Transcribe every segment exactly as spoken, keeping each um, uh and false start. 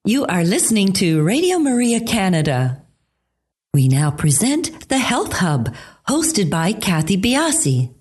You are listening to Radio Maria Canada. We now present the Health Hub, hosted by Kathy Biasi.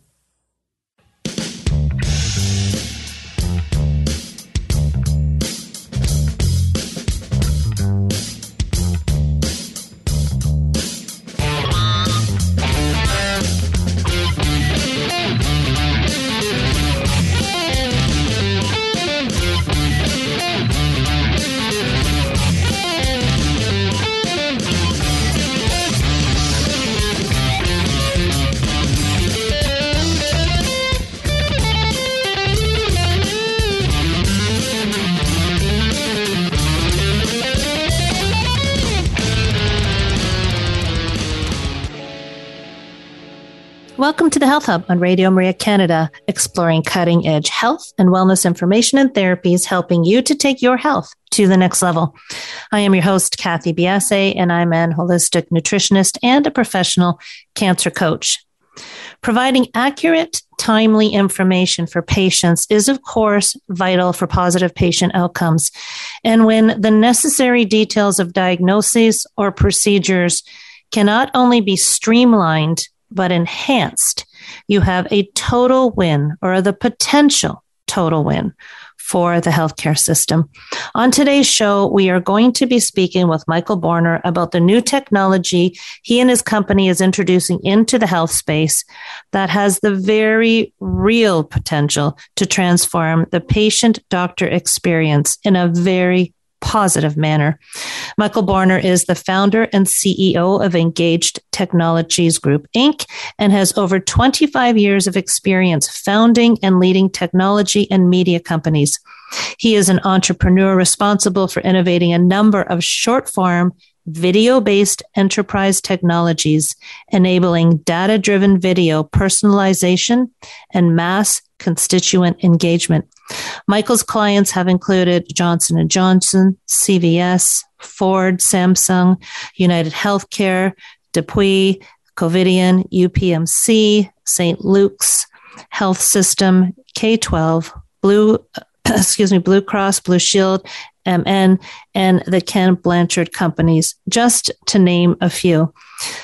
Welcome to the Health Hub on Radio Maria Canada, exploring cutting-edge health and wellness information and therapies, helping you to take your health to the next level. I am your host, Kathy Biasi, and I'm an holistic nutritionist and a professional cancer coach. Providing accurate, timely information for patients is, of course, vital for positive patient outcomes. And when the necessary details of diagnoses or procedures cannot only be streamlined, but enhanced, you have a total win or the potential total win for the healthcare system. On today's show, we are going to be speaking with Michael Borner about the new technology he and his company is introducing into the health space that has the very real potential to transform the patient-doctor experience in a very positive manner. Michael Borner is the founder and C E O of Engaged Technologies Group, Incorporated, and has over twenty-five years of experience founding and leading technology and media companies. He is an entrepreneur responsible for innovating a number of short-form, video-based enterprise technologies, enabling data-driven video personalization and mass constituent engagement. Michael's clients have included Johnson and Johnson, C V S, Ford, Samsung, United Healthcare, Depuis, Covidien, U P M C, Saint Luke's Health System, K twelve, Blue, excuse me, Blue Cross, Blue Shield, M N, and the Ken Blanchard companies, just to name a few.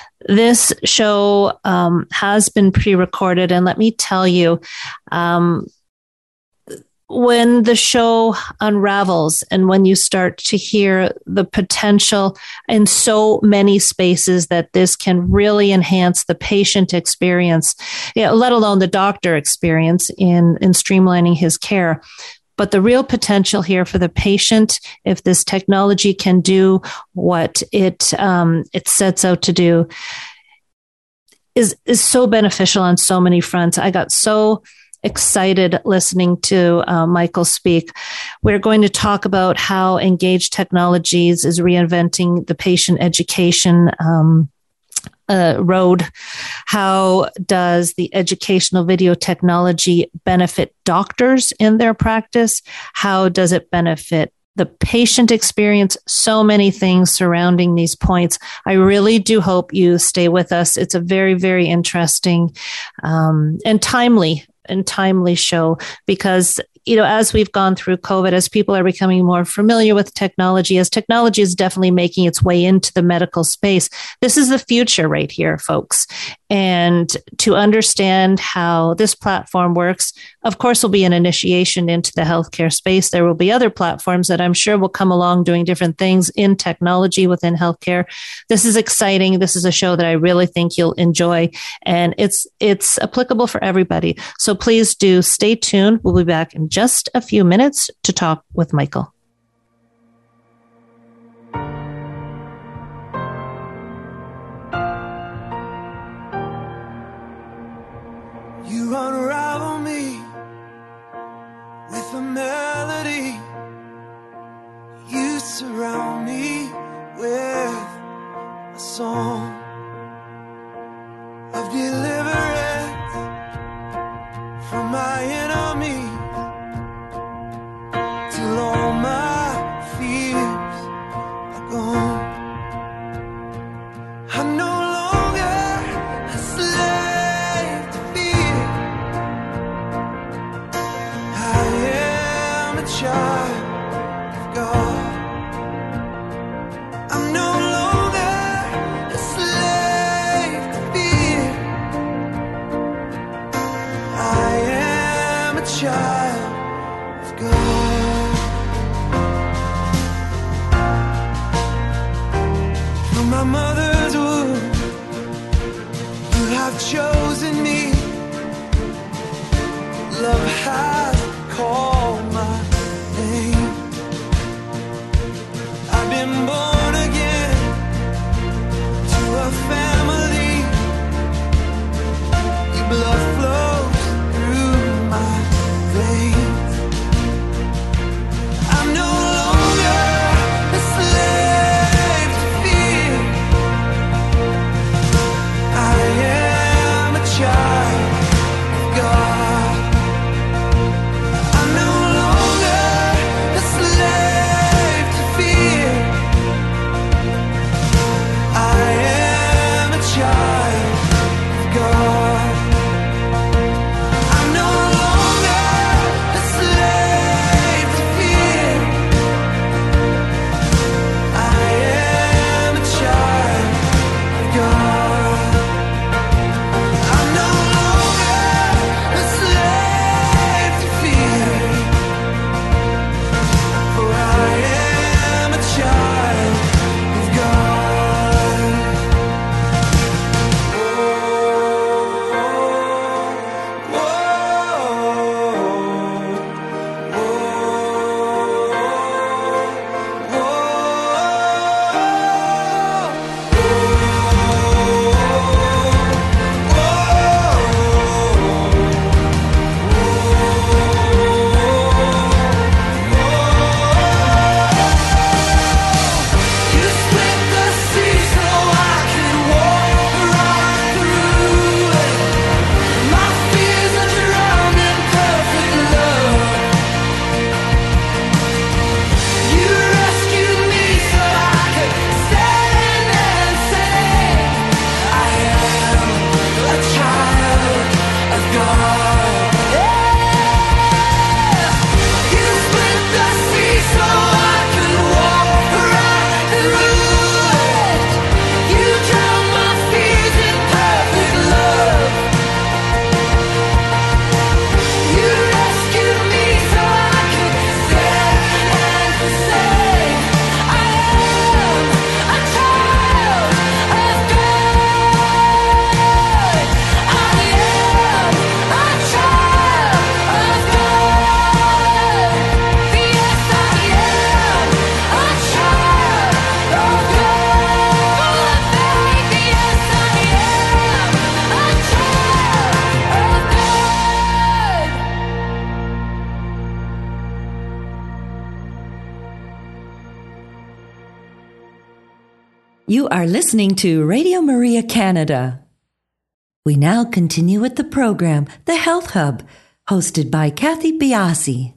This show um, has been pre-recorded, and let me tell you, um, when the show unravels and when you start to hear the potential in so many spaces that this can really enhance the patient experience, you know, let alone the doctor experience in, in streamlining his care. But the real potential here for the patient, if this technology can do what it um, it sets out to do, is is so beneficial on so many fronts. I got so excited listening to uh, Michael speak. We're going to talk about how Engaged Technologies is reinventing the patient education um, uh, road. How does the educational video technology benefit doctors in their practice? How does it benefit the patient experience? So many things surrounding these points. I really do hope you stay with us. It's a very, very interesting um, and timely and timely show because, you know, as we've gone through COVID, as people are becoming more familiar with technology, as technology is definitely making its way into the medical space, this is the future right here, folks. And to understand how this platform works, of course, will be an initiation into the healthcare space. There will be other platforms that I'm sure will come along doing different things in technology within healthcare. This is exciting. This is a show that I really think you'll enjoy, and it's it's applicable for everybody. So please do stay tuned. We'll be back in just a few minutes to talk with Michael. You unravel me with a melody. You surround me with a song of deliverance from my enemies, till all my fears are gone. I no longer a slave to fear. I am a child of God. You are listening to Radio Maria Canada. We now continue with the program, The Health Hub, hosted by Kathy Biasi.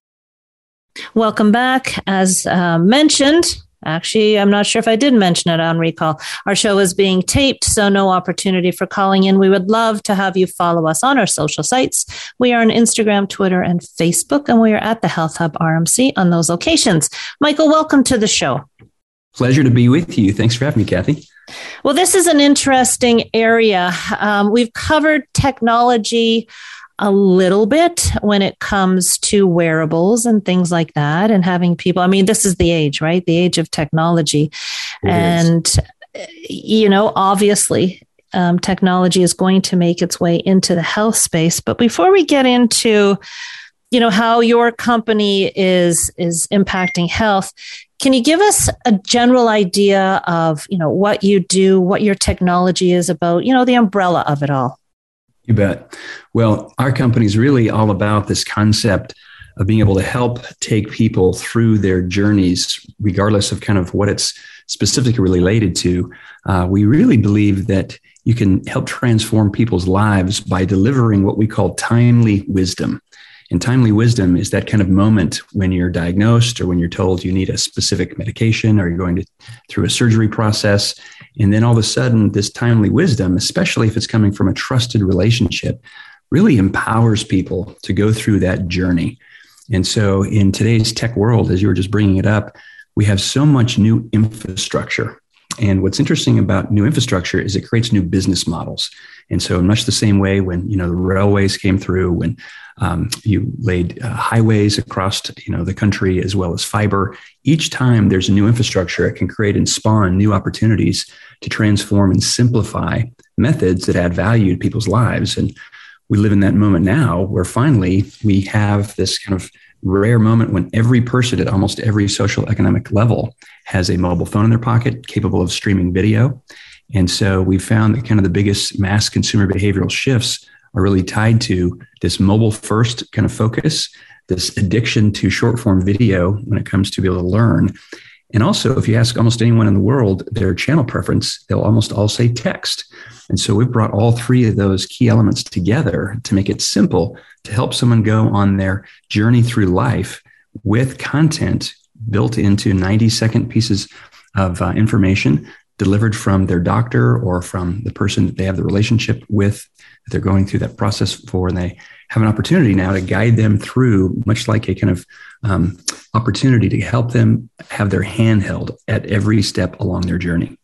Welcome back. As uh, mentioned, actually, I'm not sure if I did mention it on recall. Our show is being taped, so no opportunity for calling in. We would love to have you follow us on our social sites. We are on Instagram, Twitter, and Facebook, and we are at the Health Hub R M C on those locations. Michael, welcome to the show. Pleasure to be with you. Thanks for having me, Kathy. Well, this is an interesting area. Um, we've covered technology a little bit when it comes to wearables and things like that, and having people, I mean, this is the age, right? The age of technology. It and, is. you know, obviously, um, technology is going to make its way into the health space. But before we get into, you know, how your company is, is impacting health, can you give us a general idea of, you know, what you do, what your technology is about, you know, the umbrella of it all? You bet. Well, our company is really all about this concept of being able to help take people through their journeys, regardless of kind of what it's specifically related to. Uh, we really believe that you can help transform people's lives by delivering what we call timely wisdom. And timely wisdom is that kind of moment when you're diagnosed or when you're told you need a specific medication or you're going to, through a surgery process. And then all of a sudden, this timely wisdom, especially if it's coming from a trusted relationship, really empowers people to go through that journey. And so in today's tech world, as you were just bringing it up, we have so much new infrastructure. And what's interesting about new infrastructure is it creates new business models. And so in much the same way when, you know, the railways came through, when um, you laid uh, highways across, you know, the country, as well as fiber, each time there's a new infrastructure, it can create and spawn new opportunities to transform and simplify methods that add value to people's lives. And we live in that moment now where finally we have this kind of rare moment when every person at almost every social economic level has a mobile phone in their pocket capable of streaming video. And so we found that kind of the biggest mass consumer behavioral shifts are really tied to this mobile first kind of focus, this addiction to short form video when it comes to be able to learn. And also, if you ask almost anyone in the world their channel preference, they'll almost all say text. And so we've brought all three of those key elements together to make it simple to help someone go on their journey through life with content built into ninety second pieces of uh, information delivered from their doctor or from the person that they have the relationship with, that they're going through that process for. And they have an opportunity now to guide them through, much like a kind of um, opportunity to help them have their hand held at every step along their journey.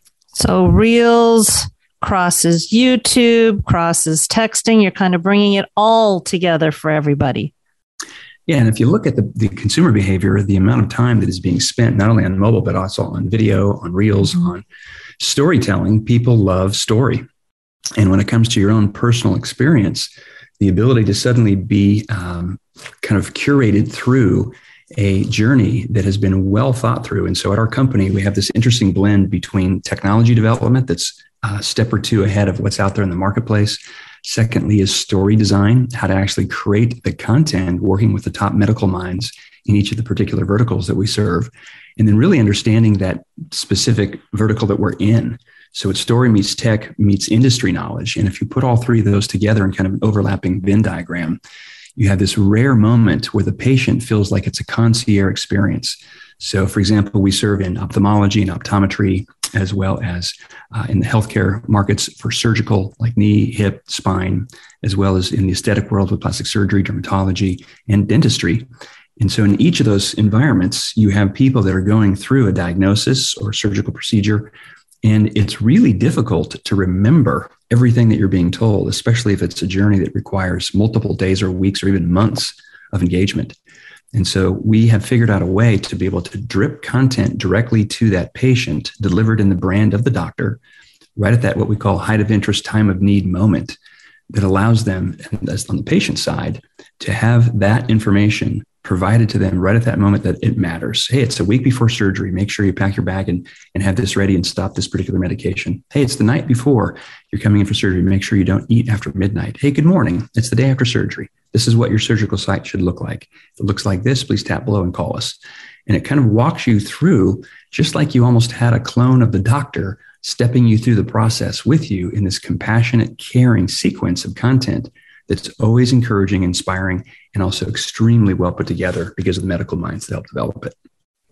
So Reels crosses YouTube, crosses texting. You're kind of bringing it all together for everybody. Yeah, and if you look at the, the consumer behavior, the amount of time that is being spent not only on mobile, but also on video, on Reels, mm-hmm. on storytelling, people love story. And when it comes to your own personal experience, the ability to suddenly be um, kind of curated through a journey that has been well thought through. And so at our company, we have this interesting blend between technology development that's a step or two ahead of what's out there in the marketplace. Secondly is story design, how to actually create the content, working with the top medical minds in each of the particular verticals that we serve. And then really understanding that specific vertical that we're in. So it's story meets tech meets industry knowledge. And if you put all three of those together in kind of an overlapping Venn diagram, you have this rare moment where the patient feels like it's a concierge experience. So for example, we serve in ophthalmology and optometry, as well as uh, in the healthcare markets for surgical, like knee, hip, spine, as well as in the aesthetic world with plastic surgery, dermatology, and dentistry. And so in each of those environments, you have people that are going through a diagnosis or surgical procedure, and it's really difficult to remember everything that you're being told, especially if it's a journey that requires multiple days or weeks or even months of engagement. And so we have figured out a way to be able to drip content directly to that patient, delivered in the brand of the doctor, right at that what we call height of interest, time of need moment, that allows them, on the patient side, to have that information provided to them right at that moment that it matters. Hey, it's a week before surgery. Make sure you pack your bag and, and have this ready and stop this particular medication. Hey, it's the night before you're coming in for surgery. Make sure you don't eat after midnight. Hey, good morning. It's the day after surgery. This is what your surgical site should look like. If it looks like this, please tap below and call us. And it kind of walks you through, just like you almost had a clone of the doctor stepping you through the process with you in this compassionate, caring sequence of content that's always encouraging, inspiring, and also extremely well put together because of the medical minds that help develop it.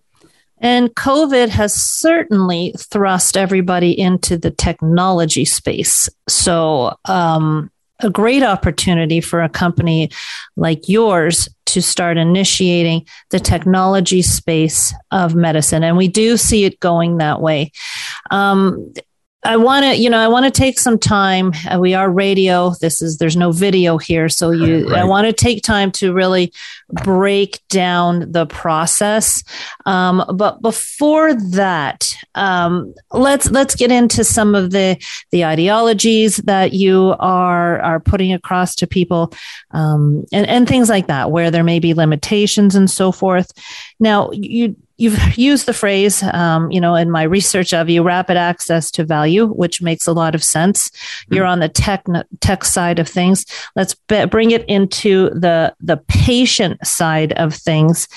And COVID has certainly thrust everybody into the technology space. So, um, a great opportunity for a company like yours to start initiating the technology space of medicine. And we do see it going that way. Um, I want to, you know, I want to take some time. Uh, we are radio. This is, there's no video here. So you, right. I want to take time to really break down the process. Um, but before that, um, let's, let's get into some of the, the ideologies that you are, are putting across to people, um, and, and things like that, where there may be limitations and so forth. Now, you, You've used the phrase, um, you know, in my research of you, rapid access to value, which makes a lot of sense. Mm-hmm. You're on the tech tech side of things. Let's be- bring it into the the patient side of things.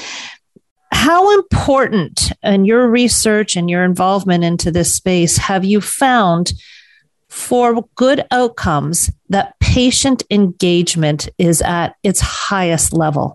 How important in your research and your involvement into this space have you found for good outcomes that patient engagement is at its highest level?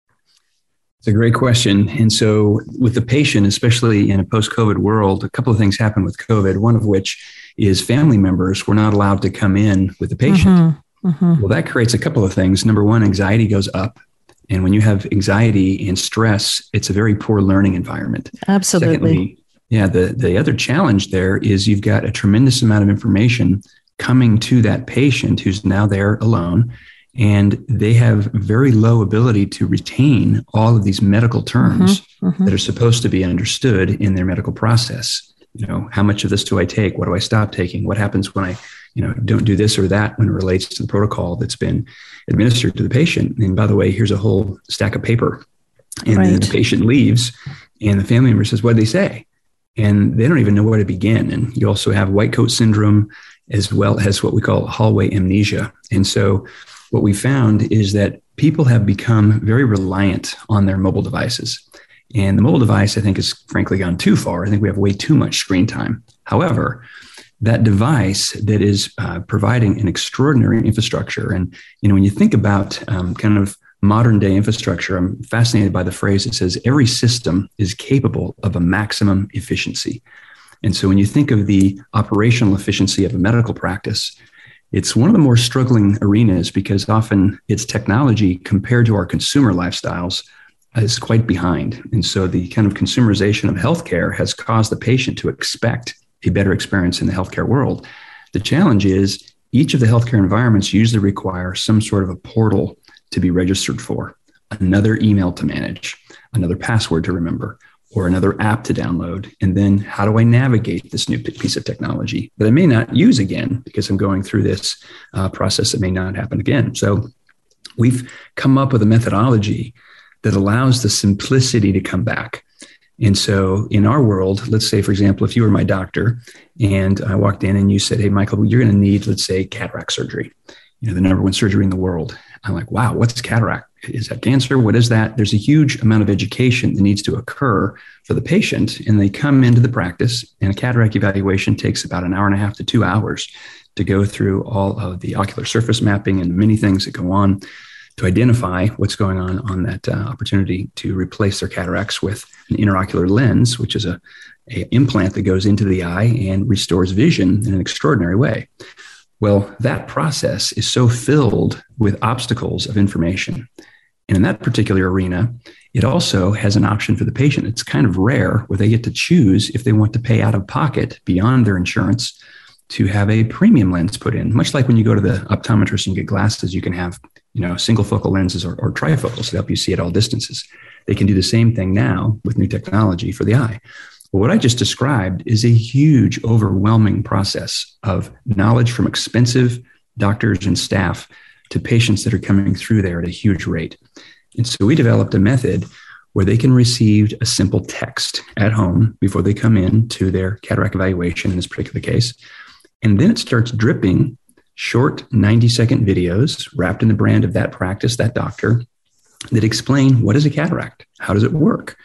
It's a great question. And so with the patient, especially in a post-COVID world, a couple of things happen with COVID, one of which is family members were not allowed to come in with the patient. Mm-hmm. Mm-hmm. Well, that creates a couple of things. Number one, anxiety goes up. And when you have anxiety and stress, it's a very poor learning environment. Absolutely. Secondly, yeah, the, the other challenge there is you've got a tremendous amount of information coming to that patient who's now there alone. And they have very low ability to retain all of these medical terms mm-hmm, mm-hmm. that are supposed to be understood in their medical process. You know, how much of this do I take? What do I stop taking? What happens when I, you know, don't do this or that when it relates to the protocol that's been administered to the patient? And by the way, here's a whole stack of paper. And right. then the patient leaves and the family member says, what did they say? And they don't even know where to begin. And you also have white coat syndrome as well as what we call hallway amnesia. And so what we found is that people have become very reliant on their mobile devices. And the mobile device, I think, has frankly gone too far. I think we have way too much screen time. However, that device that is uh, providing an extraordinary infrastructure. And, you know, when you think about um, kind of modern day infrastructure, I'm fascinated by the phrase that says every system is capable of a maximum efficiency. And so when you think of the operational efficiency of a medical practice, it's one of the more struggling arenas because often its technology compared to our consumer lifestyles is quite behind. And so the kind of consumerization of healthcare has caused the patient to expect a better experience in the healthcare world. The challenge is each of the healthcare environments usually require some sort of a portal to be registered for, another email to manage, another password to remember, or another app to download. And then how do I navigate this new piece of technology that I may not use again because I'm going through this uh, process that may not happen again? So we've come up with a methodology that allows the simplicity to come back. And so in our world, let's say, for example, if you were my doctor and I walked in and you said, hey, Michael, you're going to need, let's say, cataract surgery, you know, the number one surgery in the world. I'm like, wow, what's cataract? Is that cancer? What is that? There's a huge amount of education that needs to occur for the patient. And they come into the practice and a cataract evaluation takes about an hour and a half to two hours to go through all of the ocular surface mapping and many things that go on to identify what's going on on that uh, opportunity to replace their cataracts with an intraocular lens, which is a, a implant that goes into the eye and restores vision in an extraordinary way. Well, that process is so filled with obstacles of information. And in that particular arena, it also has an option for the patient. It's kind of rare where they get to choose if they want to pay out of pocket beyond their insurance to have a premium lens put in. Much like when you go to the optometrist and get glasses, you can have, you know, single focal lenses or, or trifocals to help you see at all distances. They can do the same thing now with new technology for the eye. Well, what I just described is a huge, overwhelming process of knowledge from expensive doctors and staff to patients that are coming through there at a huge rate. And so we developed a method where they can receive a simple text at home before they come in to their cataract evaluation in this particular case. And then it starts dripping short ninety second videos wrapped in the brand of that practice, that doctor, that explain what is a cataract? How does it work?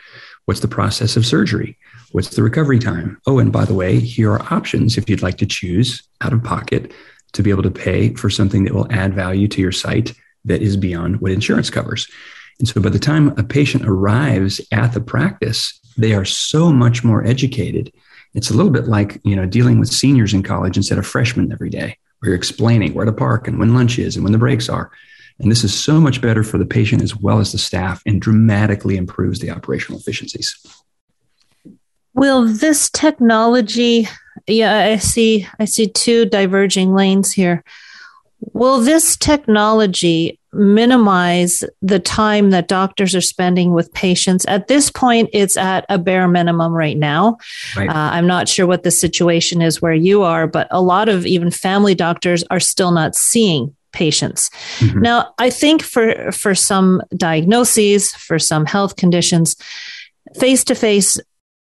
What's the process of surgery? What's the recovery time? Oh, and by the way, here are options if you'd like to choose out of pocket to be able to pay for something that will add value to your site that is beyond what insurance covers. And so by the time a patient arrives at the practice, they are so much more educated. It's a little bit like, you know, dealing with seniors in college instead of freshmen every day, where you're explaining where to park and when lunch is and when the breaks are. And this is so much better for the patient as well as the staff and dramatically improves the operational efficiencies. Will this technology, yeah, I see, I see two diverging lanes here. Will this technology minimize the time that doctors are spending with patients? At this point, it's at a bare minimum right now. Right. Uh, I'm not sure what the situation is where you are, but a lot of even family doctors are still not seeing patients. Mm-hmm. Now, I think for, for some diagnoses, for some health conditions, face-to-face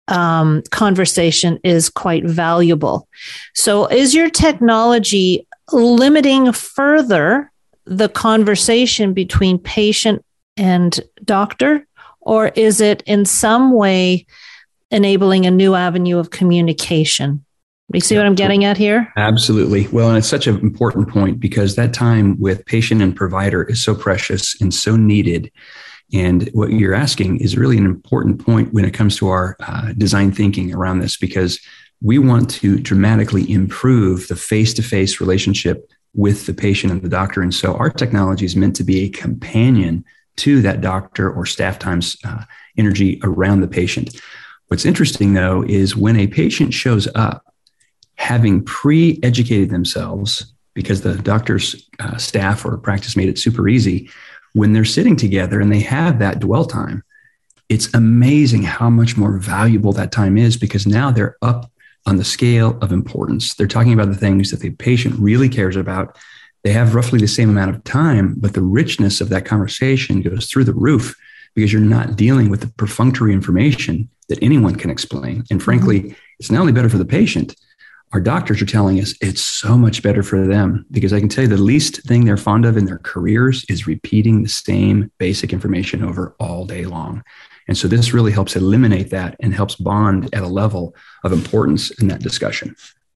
um, conversation is quite valuable. So is your technology limiting further the conversation between patient and doctor, or is it in some way enabling a new avenue of communication? You see what I'm getting at here? Absolutely. Well, and it's such an important point because that time with patient and provider is so precious and so needed. And what you're asking is really an important point when it comes to our uh, design thinking around this, because we want to dramatically improve the face-to-face relationship with the patient and the doctor. And so our technology is meant to be a companion to that doctor or staff time's uh, energy around the patient. What's interesting, though, is when a patient shows up, having pre-educated themselves, because the doctor's uh, staff or practice made it super easy, when they're sitting together and they have that dwell time, it's amazing how much more valuable that time is, because now they're up on the scale of importance. They're talking about the things that the patient really cares about. They have roughly the same amount of time, but the richness of that conversation goes through the roof because you're not dealing with the perfunctory information that anyone can explain. And frankly, mm-hmm. it's not only better for the patient, our doctors are telling us it's so much better for them, because I can tell you the least thing they're fond of in their careers is repeating the same basic information over all day long. And so this really helps eliminate that and helps bond at a level of importance in that discussion.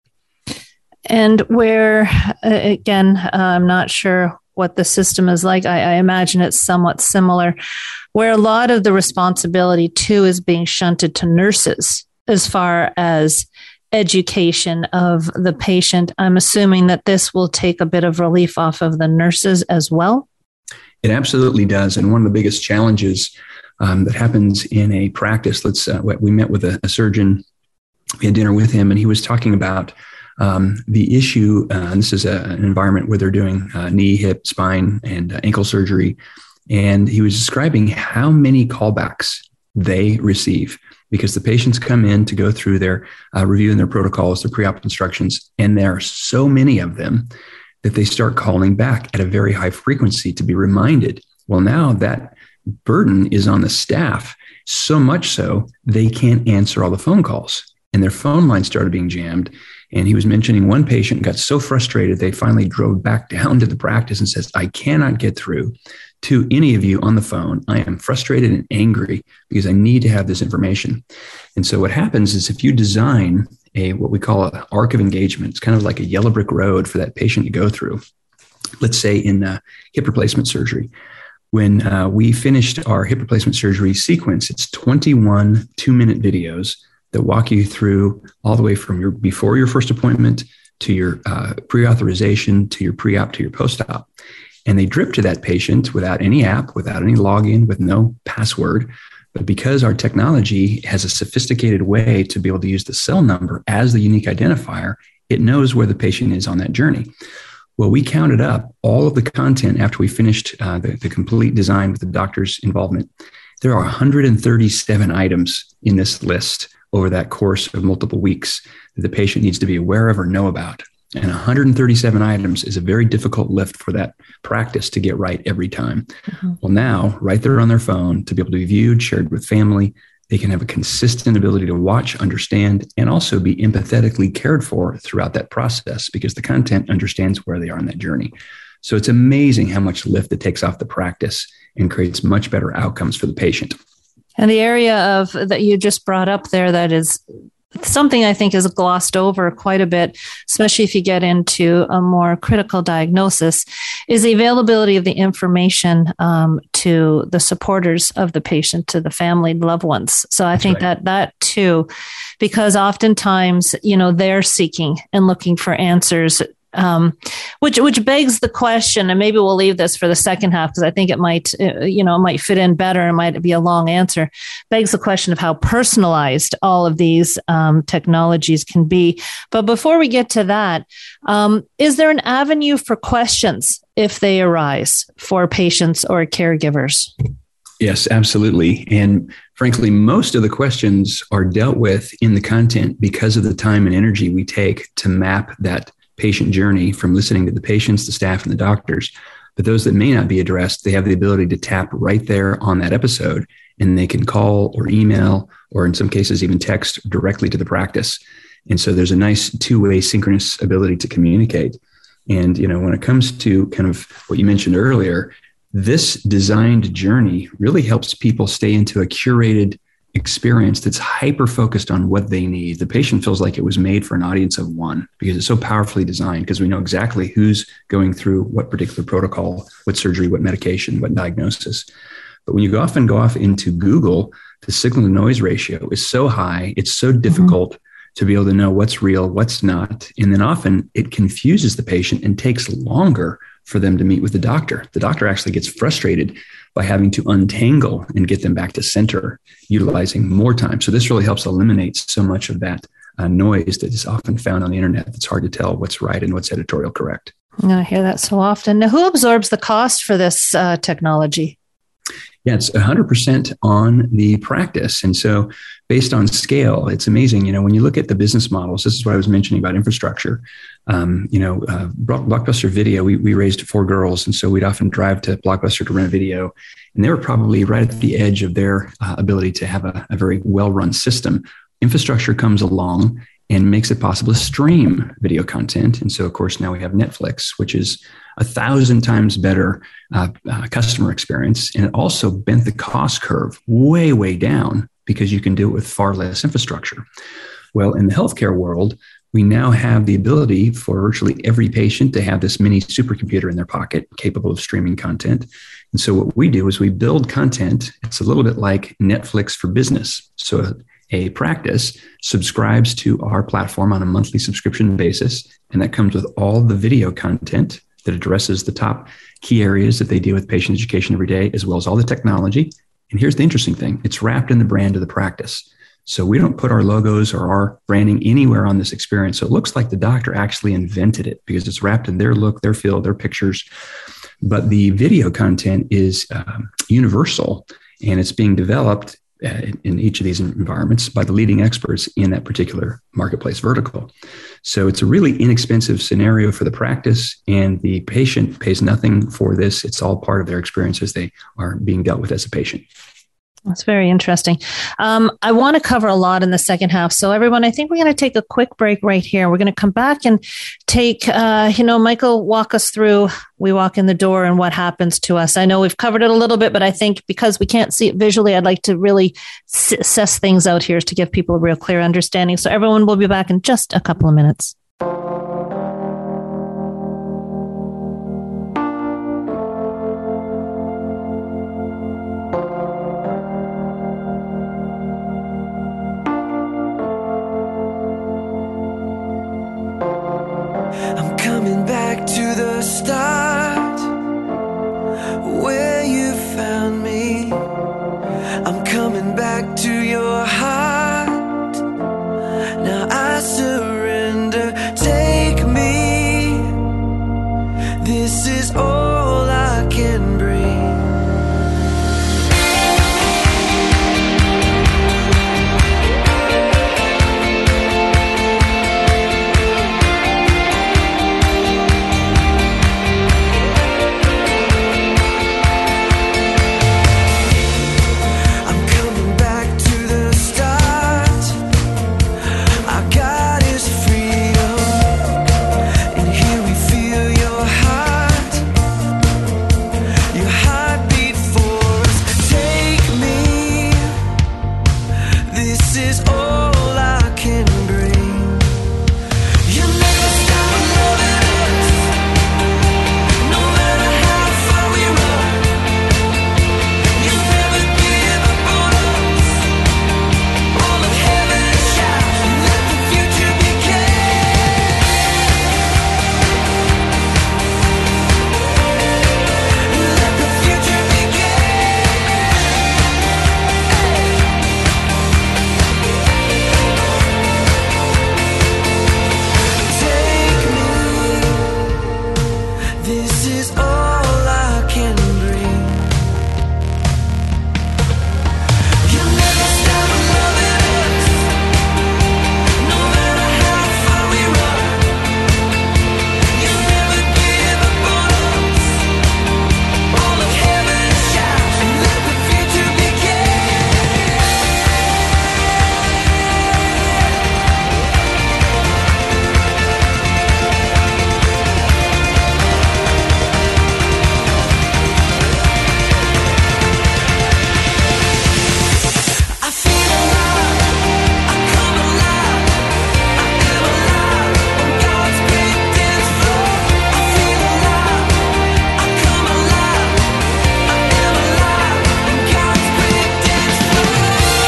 And where, again, uh, I'm not sure what the system is like. I, I imagine it's somewhat similar, where a lot of the responsibility too is being shunted to nurses as far as education of the patient. I'm assuming that this will take a bit of relief off of the nurses as well. It absolutely does. And one of the biggest challenges um, that happens in a practice, let's, uh, we met with a, a surgeon, we had dinner with him, and he was talking about um, the issue, uh, and this is a, an environment where they're doing uh, knee, hip, spine, and uh, ankle surgery. And he was describing how many callbacks they receive, because the patients come in to go through their uh, review and their protocols, their pre-op instructions, and there are so many of them that they start calling back at a very high frequency to be reminded. Well, now that burden is on the staff, so much so they can't answer all the phone calls, and their phone lines started being jammed. And he was mentioning one patient got so frustrated, they finally drove back down to the practice and says, I cannot get through to any of you on the phone. I am frustrated and angry because I need to have this information. And so what happens is if you design a, what we call an arc of engagement, it's kind of like a yellow brick road for that patient to go through. Let's say in uh, hip replacement surgery, when uh, we finished our hip replacement surgery sequence, it's twenty-one two-minute videos that walk you through all the way from your before your first appointment to your uh, pre-authorization, to your pre-op, to your post-op. And they drip to that patient without any app, without any login, with no password. But because our technology has a sophisticated way to be able to use the cell number as the unique identifier, it knows where the patient is on that journey. Well, we counted up all of the content after we finished uh, the, the complete design with the doctor's involvement. There are one hundred thirty-seven items in this list over that course of multiple weeks that the patient needs to be aware of or know about. And one hundred thirty-seven items is a very difficult lift for that practice to get right every time. Mm-hmm. Well, now, right there on their phone, to be able to be viewed, shared with family, they can have a consistent ability to watch, understand, and also be empathetically cared for throughout that process, because the content understands where they are on that journey. So it's amazing how much lift it takes off the practice and creates much better outcomes for the patient. And the area of that you just brought up there that is something I think is glossed over quite a bit, especially if you get into a more critical diagnosis, is the availability of the information um, to the supporters of the patient, to the family, loved ones. So I That's think right. that that too, because oftentimes, you know, they're seeking and looking for answers. Um, which which begs the question, and maybe we'll leave this for the second half because I think it might, uh, you know, it might fit in better and it might be a long answer. Begs the question of how personalized all of these um, technologies can be. But before we get to that, um, is there an avenue for questions if they arise for patients or caregivers? Yes, absolutely. And frankly, most of the questions are dealt with in the content because of the time and energy we take to map that patient journey from listening to the patients, the staff, and the doctors. But those that may not be addressed, they have the ability to tap right there on that episode, and they can call or email, or in some cases, even text directly to the practice. And so there's a nice two-way synchronous ability to communicate. And, you know, when it comes to kind of what you mentioned earlier, this designed journey really helps people stay into a curated experience that's hyper-focused on what they need. The patient feels like it was made for an audience of one because it's so powerfully designed, because we know exactly who's going through what particular protocol, what surgery, what medication, what diagnosis. But when you go off and go off into Google, the signal-to-noise ratio is so high, it's so difficult mm-hmm. to be able to know what's real, what's not. And then often it confuses the patient and takes longer for them to meet with the doctor. The doctor actually gets frustrated by having to untangle and get them back to center, utilizing more time. So this really helps eliminate so much of that uh, noise that is often found on the internet. It's hard to tell what's right and what's editorial correct. I hear that so often. Now, who absorbs the cost for this uh, technology? Yeah, it's one hundred percent on the practice. And so based on scale, it's amazing. You know, when you look at the business models, this is what I was mentioning about infrastructure. Um, you know, uh, Blockbuster Video, we, we raised four girls. And so we'd often drive to Blockbuster to rent a video. And they were probably right at the edge of their uh, ability to have a, a very well-run system. Infrastructure comes along and makes it possible to stream video content. And so, of course, now we have Netflix, which is a thousand times better uh, uh, customer experience. And it also bent the cost curve way, way down because you can do it with far less infrastructure. Well, in the healthcare world, we now have the ability for virtually every patient to have this mini supercomputer in their pocket capable of streaming content. And so what we do is we build content. It's a little bit like Netflix for business. So a practice subscribes to our platform on a monthly subscription basis, and that comes with all the video content that addresses the top key areas that they deal with patient education every day, as well as all the technology. And here's the interesting thing. It's wrapped in the brand of the practice. So we don't put our logos or our branding anywhere on this experience. So it looks like the doctor actually invented it because it's wrapped in their look, their feel, their pictures. But the video content is um, universal, and it's being developed in each of these environments by the leading experts in that particular marketplace vertical. So it's a really inexpensive scenario for the practice, and the patient pays nothing for this. It's all part of their experience as they are being dealt with as a patient. That's very interesting. Um, I want to cover a lot in the second half. So everyone, I think we're going to take a quick break right here. We're going to come back and take, uh, you know, Michael, walk us through, we walk in the door and what happens to us. I know we've covered it a little bit, but I think because we can't see it visually, I'd like to really suss things out here to give people a real clear understanding. So everyone will be back in just a couple of minutes. Start where you found me. I'm coming back to your heart. Now I surrender. Take me. This is all I can bring. This is all I can bring. You never stop loving us, no matter how far we run. You never give up on us. All of heaven shouts, let the future begin. Let the future begin. Take me. This is all I can bring. You never stop loving us, no matter how far we run. You never give up on us. All of heaven shouts, let the future begin. I feel alive, I come alive, I am alive on God's great dance floor. I feel alive, I come alive, I am alive on God's great dance floor.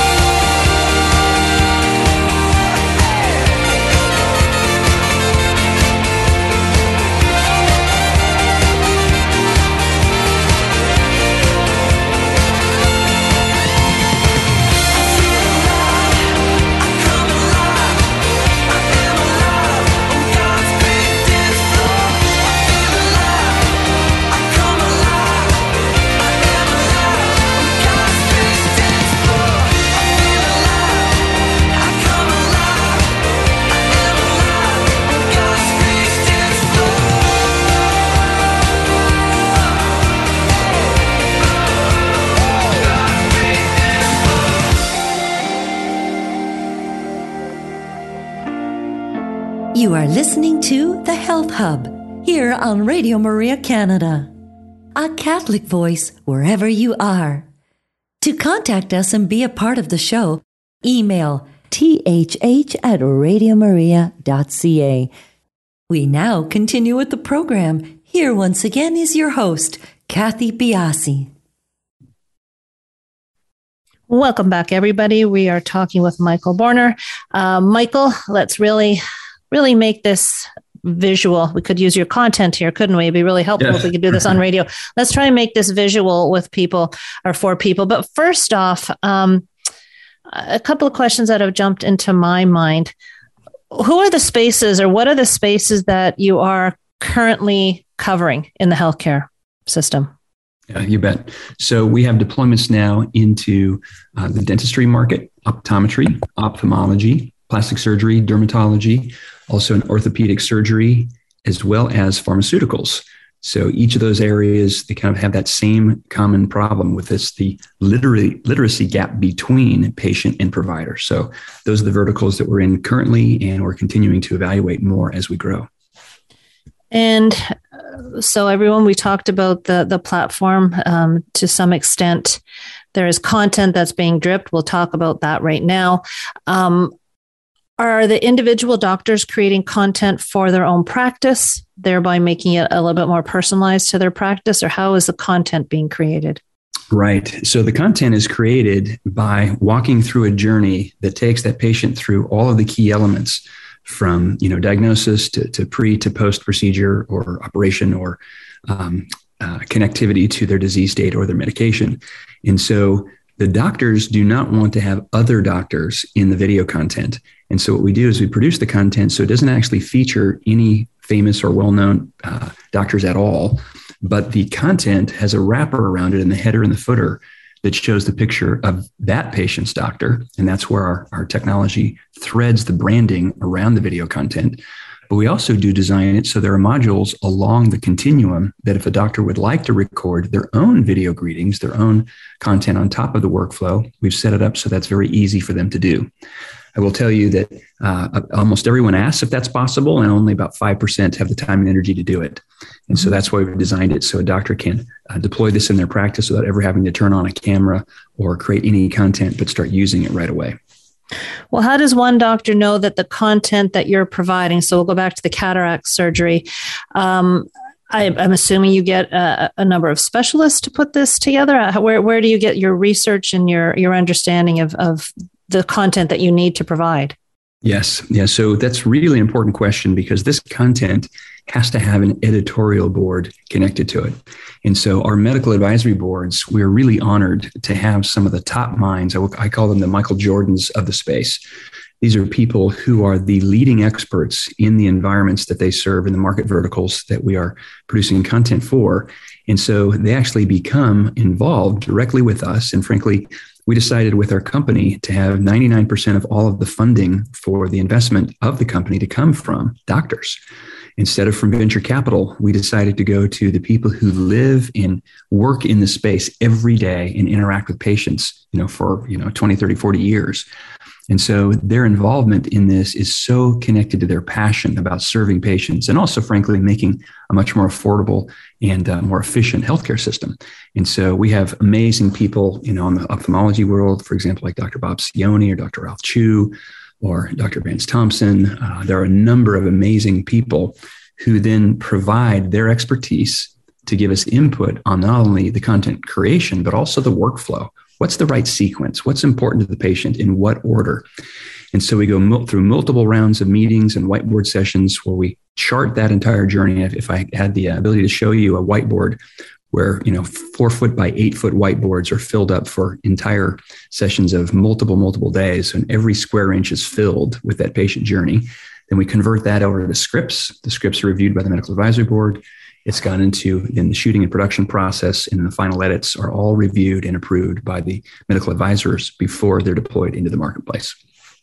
You are listening to The Health Hub here on Radio Maria Canada, a Catholic voice wherever you are. To contact us and be a part of the show, email t h h at radiomaria dot c a. We now continue with the program. Here once again is your host, Kathy Biasi. Welcome back, everybody. We are talking with Michael Borner. Uh, Michael, let's really, really make this visual. We could use your content here, couldn't we? It'd be really helpful Yeah. if we could do this on radio. Let's try and make this visual with people or for people. But first off, um, a couple of questions that have jumped into my mind. Who are the spaces or what are the spaces that you are currently covering in the healthcare system? Yeah, you bet. So we have deployments now into uh, the dentistry market, optometry, ophthalmology, plastic surgery, dermatology, also in orthopedic surgery, as well as pharmaceuticals. So each of those areas, they kind of have that same common problem with this, the literary, literacy gap between patient and provider. So those are the verticals that we're in currently, and we're continuing to evaluate more as we grow. And so everyone, we talked about the, the platform um, to some extent. There is content that's being dripped. We'll talk about that right now. Um, are the individual doctors creating content for their own practice, thereby making it a little bit more personalized to their practice, or how is the content being created? Right. So the content is created by walking through a journey that takes that patient through all of the key elements, from, you know, diagnosis to, to pre to post procedure or operation, or um, uh, connectivity to their disease state or their medication. And so the doctors do not want to have other doctors in the video content. And so what we do is we produce the content so it doesn't actually feature any famous or well-known uh, doctors at all, but the content has a wrapper around it in the header and the footer that shows the picture of that patient's doctor. And that's where our, our technology threads the branding around the video content. But we also do design it so there are modules along the continuum that if a doctor would like to record their own video greetings, their own content on top of the workflow, we've set it up so that's very easy for them to do. I will tell you that uh, almost everyone asks if that's possible, and only about five percent have the time and energy to do it. And so that's why we've designed it so a doctor can uh, deploy this in their practice without ever having to turn on a camera or create any content, but start using it right away. Well, how does one doctor know that the content that you're providing, so we'll go back to the cataract surgery, um, I, I'm assuming you get a, a number of specialists to put this together. Where where do you get your research and your your understanding of, of the content that you need to provide? Yes. Yeah. So that's really an important question because this content has to have an editorial board connected to it. And so our medical advisory boards, we're really honored to have some of the top minds. I, I call them the Michael Jordans of the space. These are people who are the leading experts in the environments that they serve in the market verticals that we are producing content for. And so they actually become involved directly with us. And frankly, we decided with our company to have ninety-nine percent of all of the funding for the investment of the company to come from doctors. Instead of from venture capital, we decided to go to the people who live and work in the space every day and interact with patients, you know, for, you know, twenty, thirty, forty years. And so their involvement in this is so connected to their passion about serving patients and also, frankly, making a much more affordable and uh, more efficient healthcare system. And so we have amazing people, you know, in the ophthalmology world, for example, like Doctor Bob Sioni or Doctor Ralph Chu or Doctor Vance Thompson. Uh, there are a number of amazing people who then provide their expertise to give us input on not only the content creation, but also the workflow. What's the right sequence? What's important to the patient in what order? And so we go mul- through multiple rounds of meetings and whiteboard sessions where we chart that entire journey. If, if I had the ability to show you a whiteboard where, you know, four foot by eight foot whiteboards are filled up for entire sessions of multiple, multiple days, and every square inch is filled with that patient journey, then we convert that over to scripts. The scripts are reviewed by the medical advisory board. It's gone into then the shooting and production process, and the final edits are all reviewed and approved by the medical advisors before they're deployed into the marketplace.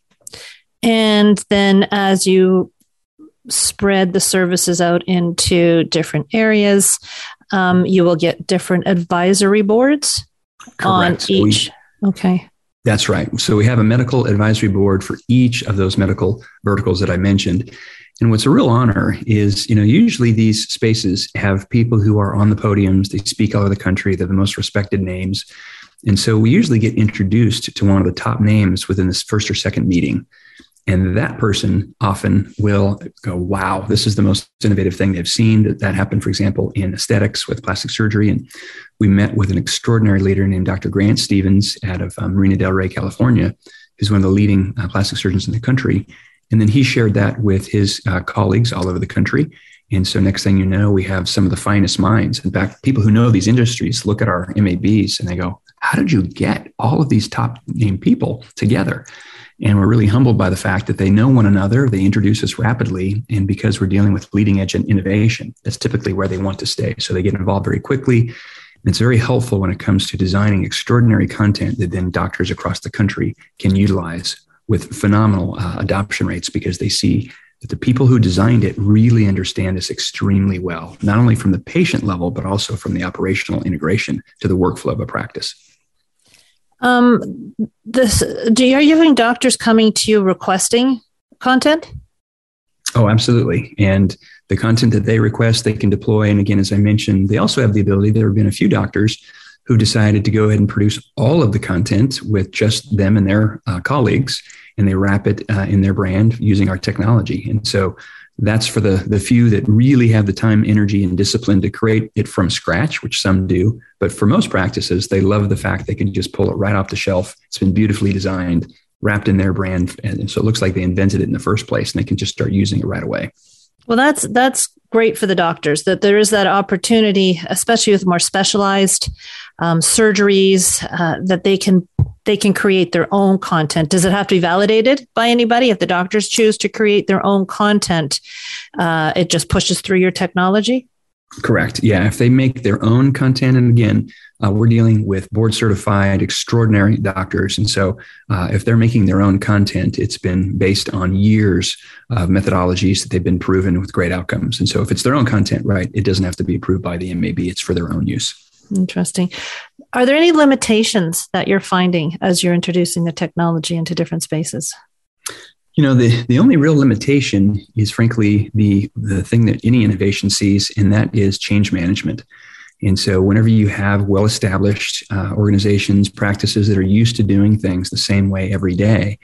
And then as you spread the services out into different areas, um, you will get different advisory boards Correct. on So each. We, okay. That's right. So we have a medical advisory board for each of those medical verticals that I mentioned. And what's a real honor is, you know, usually these spaces have people who are on the podiums. They speak all over the country. They're the most respected names. And so we usually get introduced to one of the top names within this first or second meeting. And that person often will go, wow, this is the most innovative thing they've seen. That, that happened, for example, in aesthetics with plastic surgery. And we met with an extraordinary leader named Doctor Grant Stevens out of um, Marina Del Rey, California, who's one of the leading uh, plastic surgeons in the country. And then he shared that with his uh, colleagues all over the country. And so next thing you know, we have some of the finest minds. In fact, people who know these industries look at our M A Bs and they go, how did you get all of these top name people together? And we're really humbled by the fact that they know one another. They introduce us rapidly. And because we're dealing with leading edge and innovation, that's typically where they want to stay. So they get involved very quickly. And it's very helpful when it comes to designing extraordinary content that then doctors across the country can utilize with phenomenal uh, adoption rates, because they see that the people who designed it really understand this extremely well, not only from the patient level, but also from the operational integration to the workflow of a practice. Um, this, do you, are you having doctors coming to you requesting content? Oh, absolutely. And the content that they request, they can deploy. And again, as I mentioned, they also have the ability, there have been a few doctors who decided to go ahead and produce all of the content with just them and their uh, colleagues, and they wrap it uh, in their brand using our technology. And so that's for the, the few that really have the time, energy, and discipline to create it from scratch, which some do. But for most practices, they love the fact they can just pull it right off the shelf. It's been beautifully designed, wrapped in their brand. And so it looks like they invented it in the first place, and they can just start using it right away. Well, that's that's great for the doctors, that there is that opportunity, especially with more specialized um, surgeries, uh, that they can they can create their own content. Does it have to be validated by anybody? If the doctors choose to create their own content, uh, it just pushes through your technology? Correct. Yeah. If they make their own content, and again, uh, we're dealing with board certified, extraordinary doctors. And so uh, if they're making their own content, it's been based on years of methodologies that they've been proven with great outcomes. And so if it's their own content, right, it doesn't have to be approved by the M A B. It's for their own use. Interesting. Are there any limitations that you're finding as you're introducing the technology into different spaces? You know, the, the only real limitation is, frankly, the, the thing that any innovation sees, and that is change management. And so whenever you have well-established uh, organizations, practices that are used to doing things the same way every day,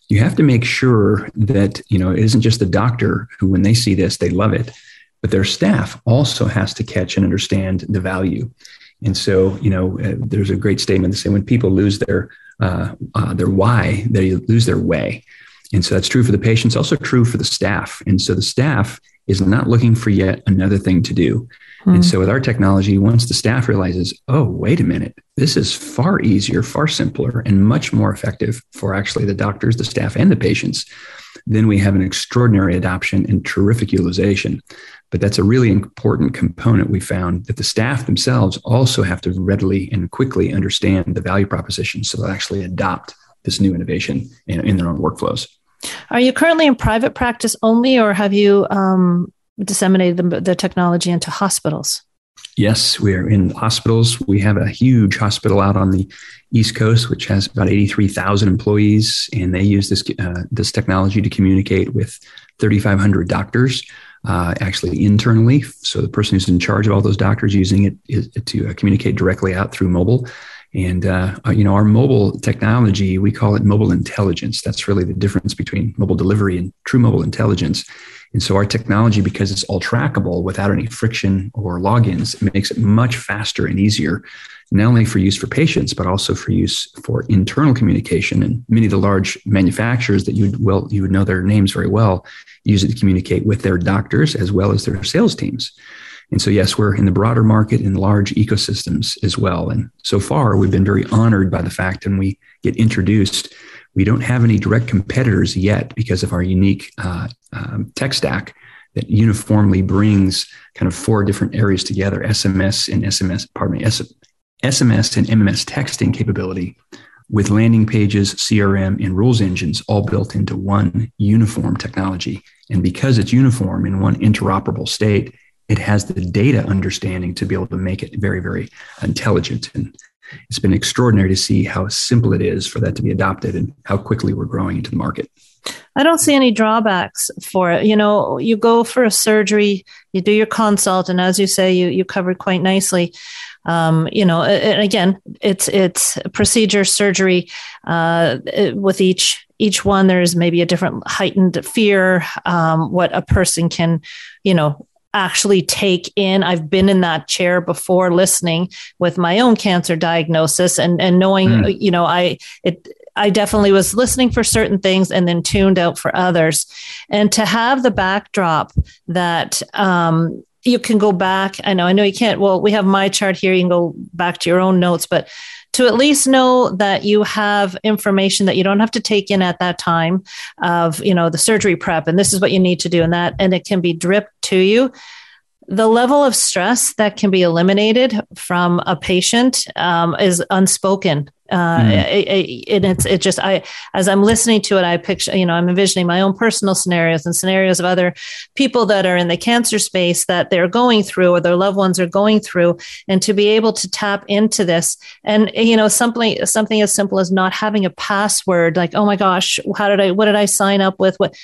you have to make sure that, you know, it isn't just the doctor who, when they see this, they love it, but their staff also has to catch and understand the value. And so, you know, uh, there's a great statement that says when people lose their uh, uh, their why, they lose their way. And so that's true for the patients, also true for the staff. And so the staff is not looking for yet another thing to do. Hmm. And so with our technology, once the staff realizes, oh, wait a minute, this is far easier, far simpler, and much more effective for actually the doctors, the staff, and the patients, then we have an extraordinary adoption and terrific utilization. But that's a really important component we found, that the staff themselves also have to readily and quickly understand the value proposition so they'll actually adopt this new innovation in, in their own workflows. Are you currently in private practice only, or have you um, disseminated the, the technology into hospitals? Yes, we're in hospitals. We have a huge hospital out on the East Coast, which has about eighty-three thousand employees, and they use this uh, this technology to communicate with thirty-five hundred doctors, uh, actually internally. So the person who's in charge of all those doctors using it is to uh, communicate directly out through mobile. And, uh, you know, our mobile technology, we call it mobile intelligence. That's really the difference between mobile delivery and true mobile intelligence. And so our technology, because it's all trackable without any friction or logins, it makes it much faster and easier, not only for use for patients, but also for use for internal communication. And many of the large manufacturers that you would, well, you would know their names very well, use it to communicate with their doctors as well as their sales teams. And so, yes, we're in the broader market in large ecosystems as well. And so far, we've been very honored by the fact when we get introduced, we don't have any direct competitors yet because of our unique uh, um, tech stack that uniformly brings kind of four different areas together: S M S and S M S, pardon me, S M S and M M S texting capability with landing pages, C R M, and rules engines all built into one uniform technology. And because it's uniform in one interoperable state, it has the data understanding to be able to make it very, very intelligent. And it's been extraordinary to see how simple it is for that to be adopted and how quickly we're growing into the market. I don't see any drawbacks for it. You know, you go for a surgery, you do your consult, and as you say, you you covered quite nicely. Um, you know, and again, it's it's procedure, surgery. Uh, with each each one, there's maybe a different heightened fear. Um, what a person can, you know, actually take in. I've been in that chair before, listening with my own cancer diagnosis, and and knowing, mm. you know, I it. I definitely was listening for certain things and then tuned out for others. And to have the backdrop that um, you can go back, I know, I know you can't, well, we have my chart here, you can go back to your own notes, but to at least know that you have information that you don't have to take in at that time of, you know, the surgery prep, and this is what you need to do, and that, and it can be dripped to you. The level of stress that can be eliminated from a patient um, is unspoken. Uh, mm. it, it, and it's, it just, I, as I'm listening to it, I picture, you know, I'm envisioning my own personal scenarios and scenarios of other people that are in the cancer space that they're going through or their loved ones are going through. And to be able to tap into this and, you know, something, something as simple as not having a password, like, oh my gosh, how did I, what did I sign up with? What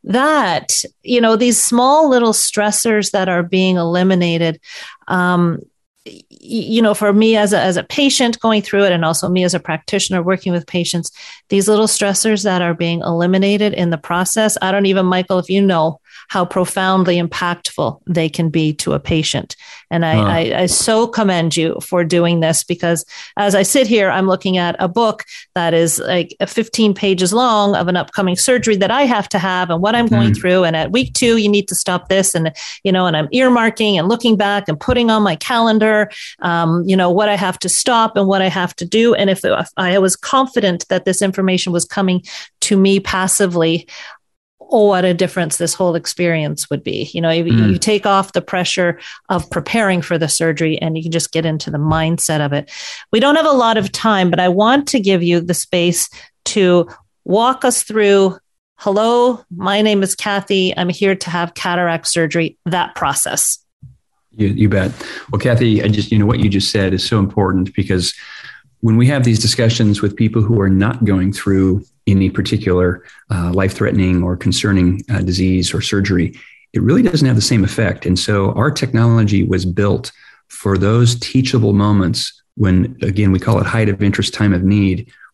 that, you know, these small little stressors that are being eliminated, um, you know, for me as a, as a patient going through it, and also me as a practitioner working with patients, these little stressors that are being eliminated in the process. I don't even, Michael, if you know how profoundly impactful they can be to a patient. And I, uh. I, I so commend you for doing this, because as I sit here, I'm looking at a book that is like fifteen pages long of an upcoming surgery that I have to have and what I'm going mm. through. And at week two, you need to stop this. And, you know, and I'm earmarking and looking back and putting on my calendar, um, you know, what I have to stop and what I have to do. And if, if I was confident that this information was coming to me passively, oh, what a difference this whole experience would be. You know, you, mm. you take off the pressure of preparing for the surgery and you can just get into the mindset of it. We don't have a lot of time, but I want to give you the space to walk us through, hello, my name is Kathy. I'm here to have cataract surgery, that process. You, you bet. Well, Kathy, I just, you know, what you just said is so important, because when we have these discussions with people who are not going through any particular uh, life-threatening or concerning uh, disease or surgery, it really doesn't have the same effect. And so our technology was built for those teachable moments when, again, we call it height of interest, time of need,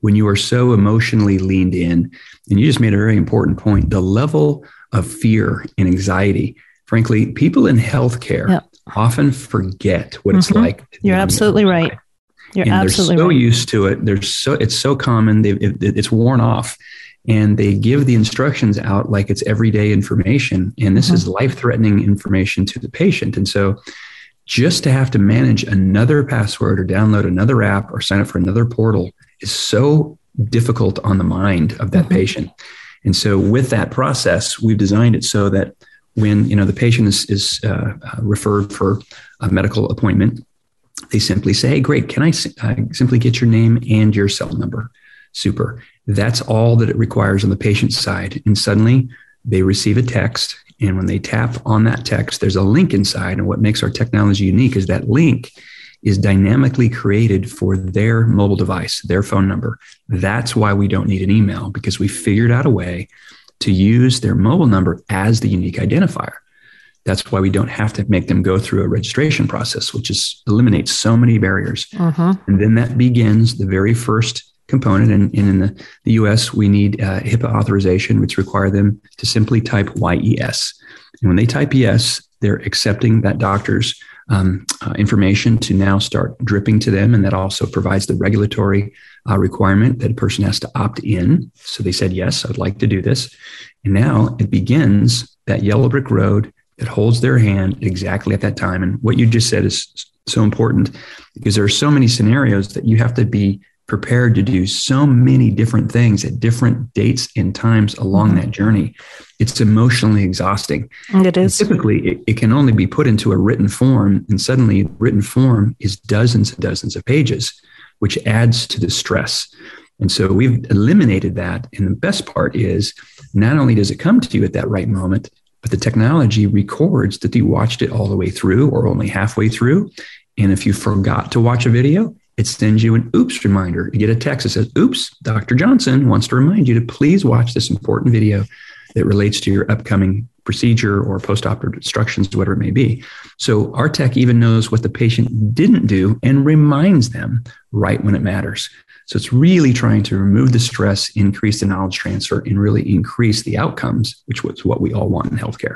when you are so emotionally leaned in, and you just made a very important point, the level of fear and anxiety, frankly, people in healthcare yeah. often forget what it's Mm-hmm. like. You're absolutely right. You're and absolutely they're so right. used to it. They're so it's so common. They, it, it's worn off, and they give the instructions out like it's everyday information. And this mm-hmm. is life-threatening information to the patient. And so, just to have to manage another password or download another app or sign up for another portal is so difficult on the mind of that mm-hmm. patient. And so, with that process, we've designed it so that when you know the patient is, is uh, referred for a medical appointment, they simply say, hey, great, can I uh, simply get your name and your cell number? Super. That's all that it requires on the patient's side. And suddenly they receive a text. And when they tap on that text, there's a link inside. And what makes our technology unique is that link is dynamically created for their mobile device, their phone number. That's why we don't need an email, because we figured out a way to use their mobile number as the unique identifier. That's why we don't have to make them go through a registration process, which is eliminates so many barriers. Uh-huh. And then that begins the very first component. And, and in the, the U S, we need uh, HIPAA authorization, which require them to simply type Y E S. And when they type yes, they're accepting that doctor's um, uh, information to now start dripping to them. And that also provides the regulatory uh, requirement that a person has to opt in. So they said, yes, I'd like to do this. And now it begins that yellow brick road that holds their hand exactly at that time. And what you just said is so important, because there are so many scenarios that you have to be prepared to do so many different things at different dates and times along mm-hmm. that journey. It's emotionally exhausting. It is. And typically, it, it can only be put into a written form, and suddenly written form is dozens and dozens of pages, which adds to the stress. And so we've eliminated that. And the best part is, not only does it come to you at that right moment, but the technology records that you watched it all the way through or only halfway through. And if you forgot to watch a video, it sends you an oops reminder. You get a text that says, oops, Doctor Johnson wants to remind you to please watch this important video that relates to your upcoming procedure or post-operative instructions, whatever it may be. So our tech even knows what the patient didn't do and reminds them right when it matters. So it's really trying to remove the stress, increase the knowledge transfer, and really increase the outcomes, which was what we all want in healthcare.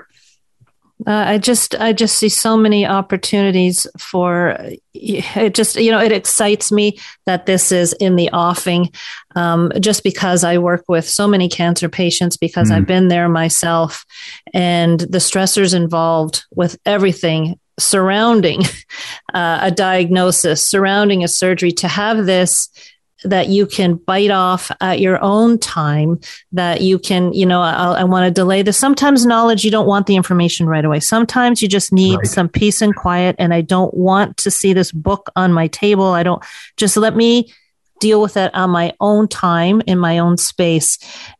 Uh, I just, I just see so many opportunities for it. Just, you know, it excites me that this is in the offing, um, just because I work with so many cancer patients, because mm. I've been there myself, and the stressors involved with everything surrounding uh, a diagnosis, surrounding a surgery, to have this that you can bite off at your own time, that you can, you know, I'll, I want to delay this. Sometimes knowledge, you don't want the information right away. Sometimes you just need right. some peace and quiet. And I don't want to see this book on my table. I don't, just let me deal with it on my own time, in my own space.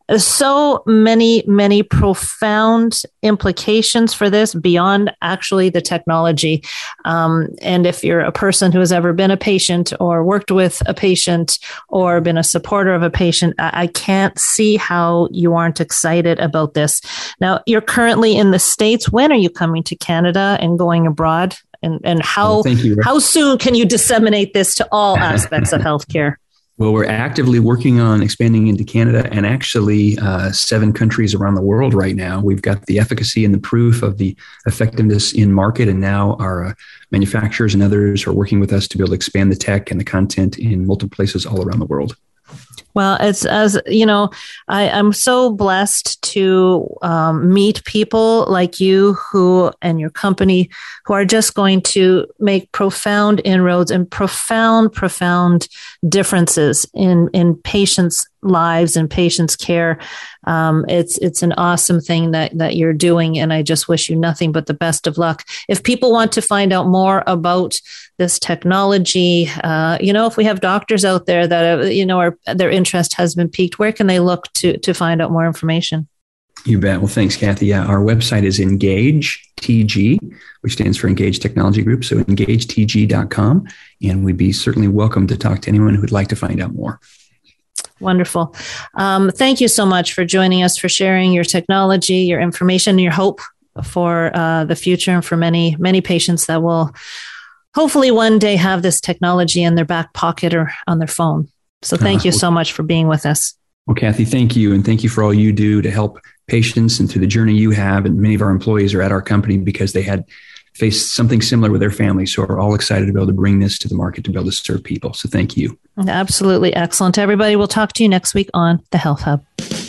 So many, many profound implications for this beyond actually the technology. Um, and if you're a person who has ever been a patient or worked with a patient or been a supporter of a patient, I, I can't see how you aren't excited about this. Now, you're currently in the States. When are you coming to Canada and going abroad? And, and how, well, you, how soon can you disseminate this to all aspects of healthcare? Well, we're actively working on expanding into Canada and actually uh, seven countries around the world right now. We've got the efficacy and the proof of the effectiveness in market, and now our uh, manufacturers and others are working with us to be able to expand the tech and the content in multiple places all around the world. Well, it's, as you know, I, I'm so blessed to um, meet people like you who and your company who are just going to make profound inroads and profound, profound differences in, in patients' lives and patients' care. Um, it's it's an awesome thing that that you're doing, and I just wish you nothing but the best of luck. If people want to find out more about this technology, uh, you know, if we have doctors out there that, uh, you know, are, their interest has been piqued, where can they look to to find out more information? You bet. Well, thanks, Kathy. Yeah, our website is Engage T G, which stands for Engage Technology Group. So engage T G dot com. And we'd be certainly welcome to talk to anyone who'd like to find out more. Wonderful. Um, thank you so much for joining us, for sharing your technology, your information, your hope for uh, the future, and for many, many patients that will hopefully one day have this technology in their back pocket or on their phone. So thank Uh, you so much for being with us. Well, Kathy, thank you. And thank you for all you do to help patients and through the journey you have. And many of our employees are at our company because they had faced something similar with their families. So we're all excited to be able to bring this to the market to be able to serve people. So thank you. Absolutely excellent. Everybody, we'll talk to you next week on the Health Hub.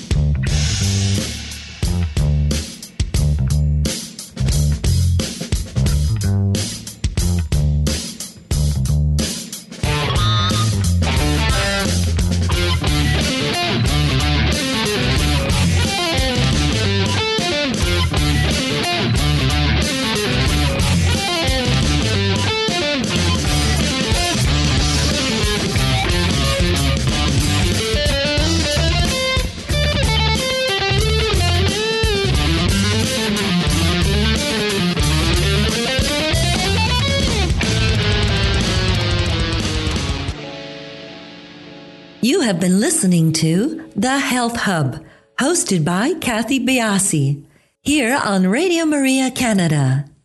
You have been listening to The Health Hub, hosted by Kathy Biasi, here on Radio Maria Canada.